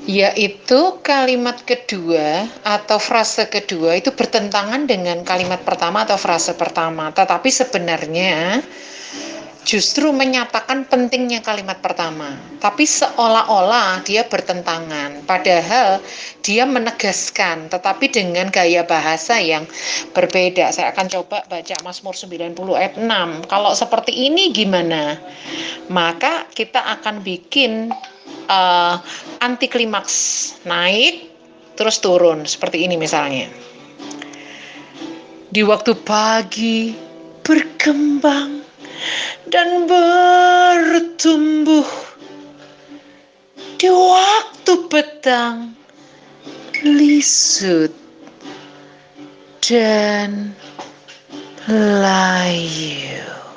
Yaitu kalimat kedua atau frase kedua itu bertentangan dengan kalimat pertama atau frase pertama, tetapi sebenarnya justru menyatakan pentingnya kalimat pertama, tapi seolah-olah dia bertentangan, padahal dia menegaskan, tetapi dengan gaya bahasa yang berbeda. Saya akan coba baca Mazmur 90 ayat 6. Kalau seperti ini gimana? Maka kita akan bikin anti klimaks, naik terus turun seperti ini misalnya. Di waktu pagi berkembang dan bertumbuh, di waktu petang lisut dan layu.